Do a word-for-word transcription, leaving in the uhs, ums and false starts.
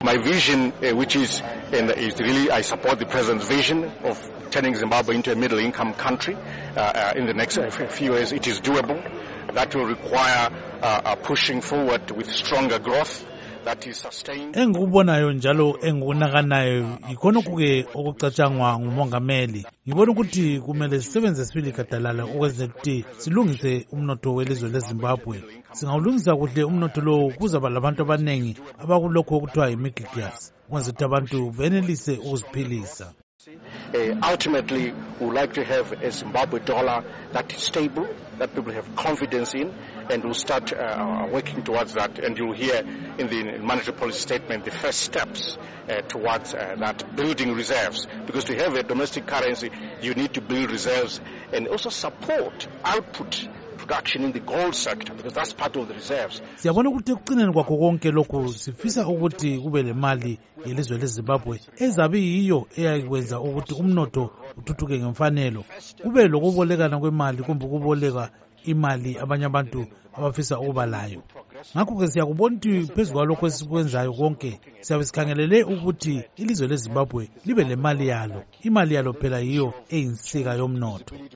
My vision, uh, which is, and is really, I support the president's vision of turning Zimbabwe into a middle-income country uh, uh, in the next uh, few years. It is doable. That will require uh, uh, pushing forward with stronger growth that is sustained. Engikubonayo njalo engikunakanayo yikho kuke okucatshangwa ngumongameli. Ngibona ukuthi kumele sisebenze sibili gadalala ukwenzela ukuthi silungise umnotho welizwe leZimbabwe. Singawulungisa kuhle umnotho lo kuzaba labantu abanengi abakulokho okuthiwa yimigigas ukwenzela ukuthi abantu benelise ukuziphilisa. Uh, ultimately, we would like to have a Zimbabwe dollar that is stable, that people have confidence in, and we'll start uh, working towards that. And you'll hear in the monetary policy statement the first steps uh, towards uh, that, building reserves. Because to have a domestic currency, you need to build reserves and also support output production in the gold sector, because that's part of the reserves. Siyabona ukuthi ekucineni kwakho konke lokhu sifisa ukuthi kube le mali yelizwe leZimbabwe ezabe yiyo eyakwenza ukuthi umnotho uthuthuke ngemfanelo. Kube lokubolekana kwemali kumbe ukuboleka imali abanye abantu abafisa ukuba layo. Ngakho ke siyakubona ukuthi phezulu kwalokho esikwenzayo konke siyabe sikhangelele ukuthi ilizwe leZimbabwe libe le mali yalo. Imali yalo phela yiyo eyinsika yomnotho.